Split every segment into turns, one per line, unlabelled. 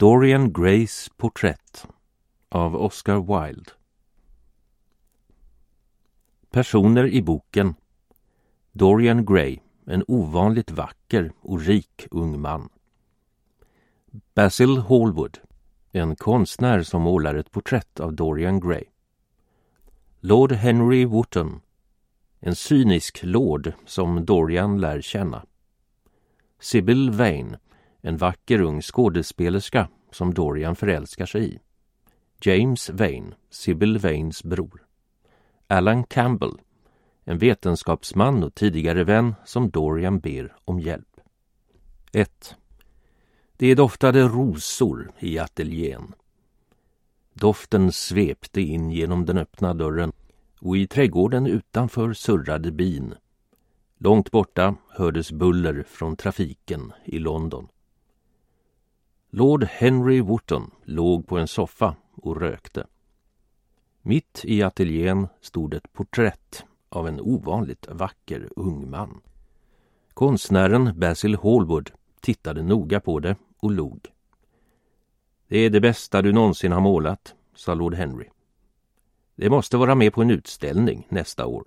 Dorian Grays porträtt av Oscar Wilde. Personer i boken: Dorian Gray, en ovanligt vacker och rik ung man. Basil Hallwood, en konstnär som målar ett porträtt av Dorian Gray. Lord Henry Wotton, en cynisk lord som Dorian lär känna. Sybil Vane, en vacker ung skådespelerska som Dorian förälskar sig i. James Vane, Sybil Vanes bror. Alan Campbell, en vetenskapsman och tidigare vän som Dorian ber om hjälp. 1. Det doftade rosor i ateljén. Doften svepte in genom den öppna dörren och i trädgården utanför surrade bin. Långt borta hördes buller från trafiken i London. Lord Henry Wotton låg på en soffa och rökte. Mitt i ateljén stod ett porträtt av en ovanligt vacker ung man. Konstnären Basil Hallwood tittade noga på det och log. Det är det bästa du någonsin har målat, sa Lord Henry. Det måste vara med på en utställning nästa år.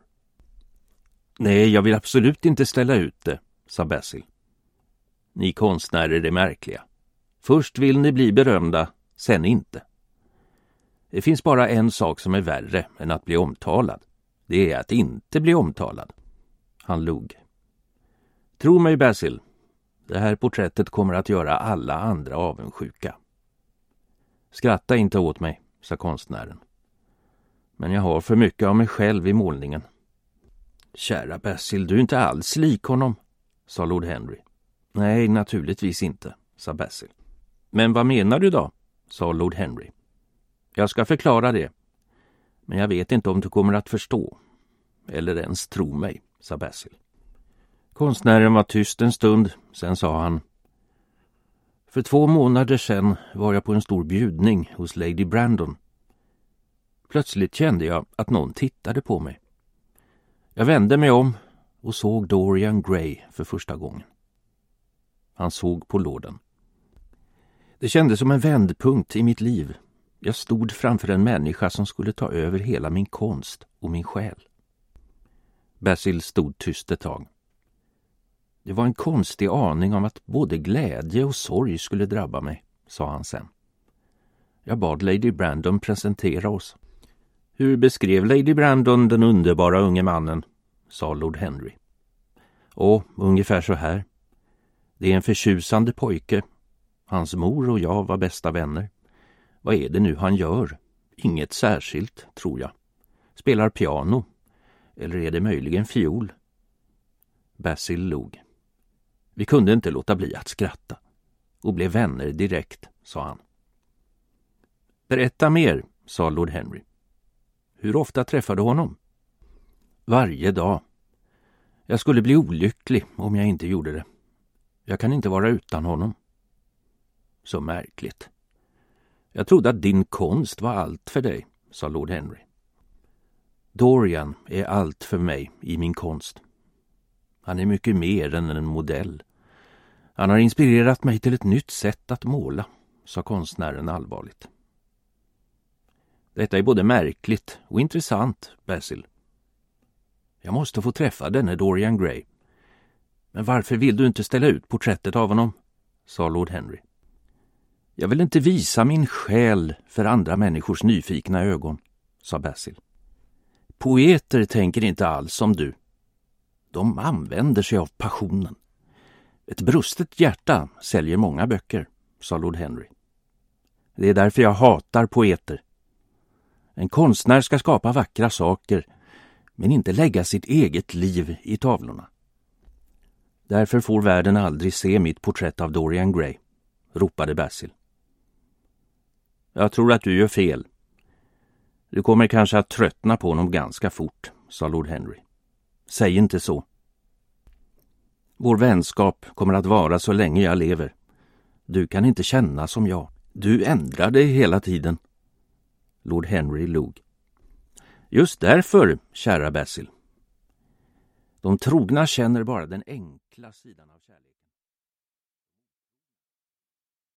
Nej, jag vill absolut inte ställa ut det, sa Basil. Ni konstnärer är märkliga. Först vill ni bli berömda, sen inte. Det finns bara en sak som är värre än att bli omtalad. Det är att inte bli omtalad. Han log. Tro mig, Basil, det här porträttet kommer att göra alla andra avundsjuka. Skratta inte åt mig, sa konstnären. Men jag har för mycket av mig själv i målningen. Kära Basil, du är inte alls lik honom, sa Lord Henry. Nej, naturligtvis inte, sa Basil. Men vad menar du då, sa Lord Henry. Jag ska förklara det, men jag vet inte om du kommer att förstå, eller ens tro mig, sa Basil. Konstnären var tyst en stund, sen sa han. För 2 månader sedan var jag på en stor bjudning hos Lady Brandon. Plötsligt kände jag att någon tittade på mig. Jag vände mig om och såg Dorian Gray för första gången. Han såg på lorden. Det kändes som en vändpunkt i mitt liv. Jag stod framför en människa som skulle ta över hela min konst och min själ. Basil stod tyst ett tag. Det var en konstig aning om att både glädje och sorg skulle drabba mig, sa han sen. Jag bad Lady Brandon presentera oss. Hur beskrev Lady Brandon den underbara unge mannen, sa Lord Henry. Ungefär så här. Det är en förtjusande pojke. Hans mor och jag var bästa vänner. Vad är det nu han gör? Inget särskilt, tror jag. Spelar piano. Eller är det möjligen fiol? Basil log. Vi kunde inte låta bli att skratta. Och blev vänner direkt, sa han. Berätta mer, sa Lord Henry. Hur ofta träffade du honom? Varje dag. Jag skulle bli olycklig om jag inte gjorde det. Jag kan inte vara utan honom. Så märkligt. Jag trodde att din konst var allt för dig, sa Lord Henry. Dorian är allt för mig i min konst. Han är mycket mer än en modell. Han har inspirerat mig till ett nytt sätt att måla, sa konstnären allvarligt. Detta är både märkligt och intressant, Basil. Jag måste få träffa denne Dorian Gray. Men varför vill du inte ställa ut porträttet av honom? Sa Lord Henry. Jag vill inte visa min själ för andra människors nyfikna ögon, sa Basil. Poeter tänker inte alls som du. De använder sig av passionen. Ett brustet hjärta säljer många böcker, sa Lord Henry. Det är därför jag hatar poeter. En konstnär ska skapa vackra saker, men inte lägga sitt eget liv i tavlorna. Därför får världen aldrig se mitt porträtt av Dorian Gray, ropade Basil. Jag tror att du gör fel. Du kommer kanske att tröttna på honom ganska fort, sa Lord Henry. Säg inte så. Vår vänskap kommer att vara så länge jag lever. Du kan inte känna som jag. Du ändrar dig hela tiden. Lord Henry log. Just därför, kära Basil. De trogna känner bara den enkla sidan av kärleken.